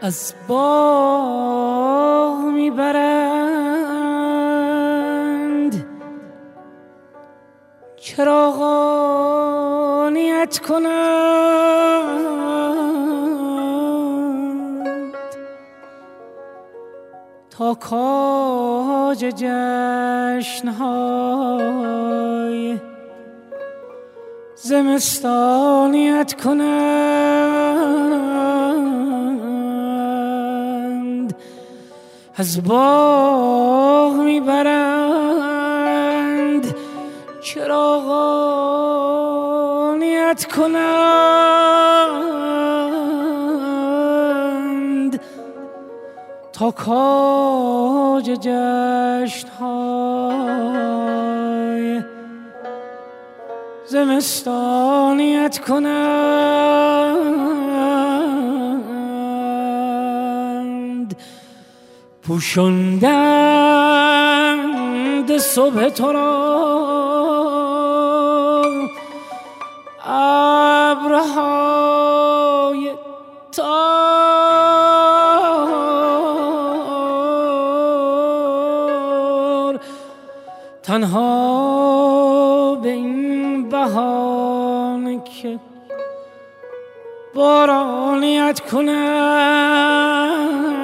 از باغ میبرند چراغانیت کنند تا کاج جشن‌های زمستانیت کنند از باغ میبرند چراغانیت کنند تا کاج جشن‌های زمستانیت کنند پوشاندند صبح تو را ابرهای تار تنها به این بهانه که بارانیت کنند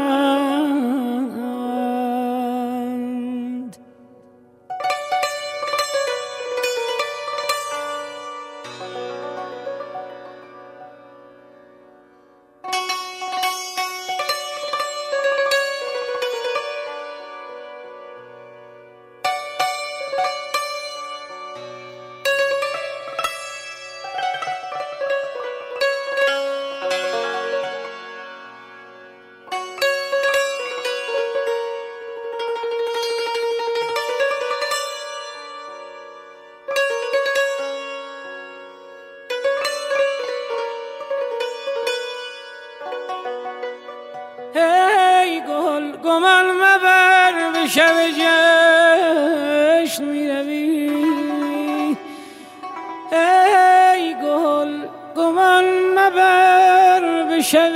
گمان مبر به شب جشن میروی ای گل گمان مبر به شب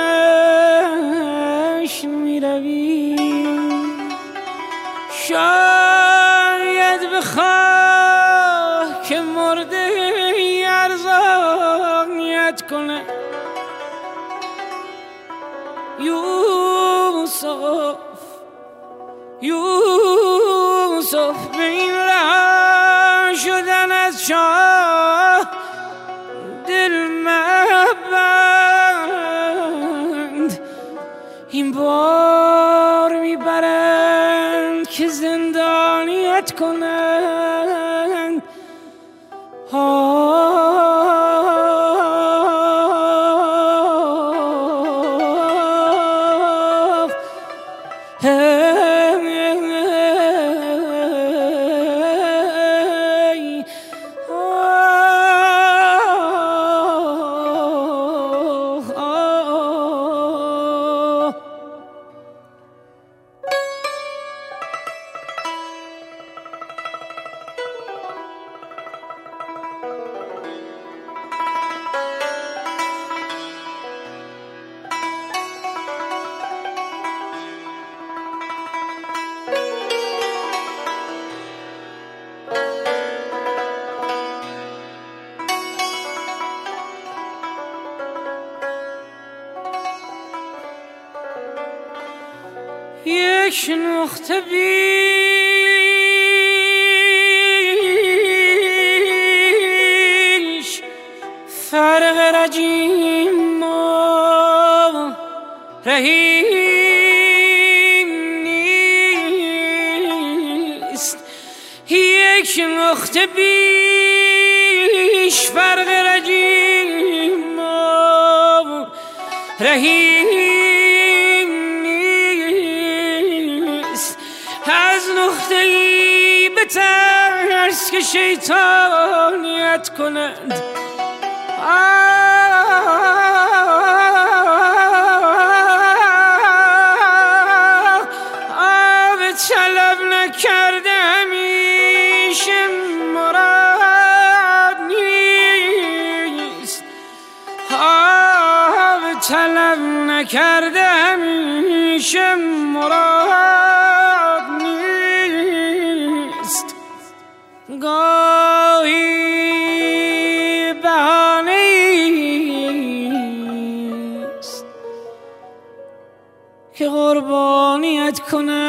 جشن میروی شاید بخواه که مرده ارزانیت کنه یوسف به این راه شدن از شاه دل مبند این بار میبرند که زندانیت کنند یک نقطه بیش فرق رجیم و رحیم نیست یک نقطه بیش فرق رجیم و رحیم از نقطه‌ای به ترس که شیطانیت کنند آب طلب نکرده همیشه مراد نیست آب طلب نکرده همیشه مراد نیست، گاهی بهانه‌ایست که قربانیت کنم.